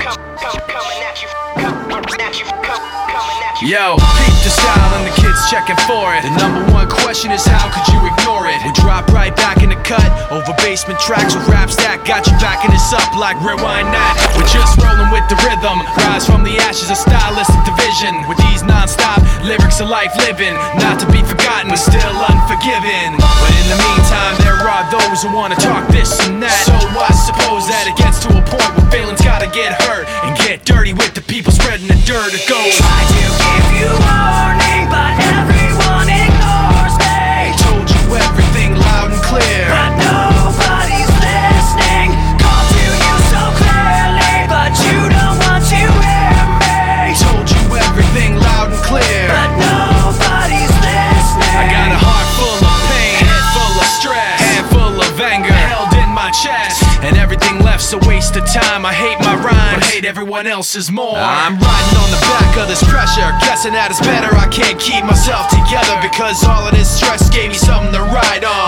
Yo, peep the style and the kids checking for it. The number one question is how could you ignore it? We drop right back in the cut over basement tracks with raps that got you backing this up like rewind that. We're just rolling with the rhythm, rise from the ashes of stylistic division. With these non-stop lyrics of life living, not to be forgotten but still unforgiven. But in the meantime there are those who wanna talk this and that. So I suppose that it gets to a point where feelings gotta get hurt and get dirty with the people spreading the dirt. It goes, try to give you warning, but everyone ignores me. Told you everything loud and clear, but nobody's listening. Called to you so clearly, but you don't want to hear me. Told you everything loud and clear, but nobody's listening. I got a heart full of pain, head full of stress, hand full of anger held in my chest, and everything left's a waste of time. I hate my rhymes, but hate everyone else's more. I'm riding on the back of this pressure, guessing that it's better. I can't keep myself together because all of this stress gave me something to ride on.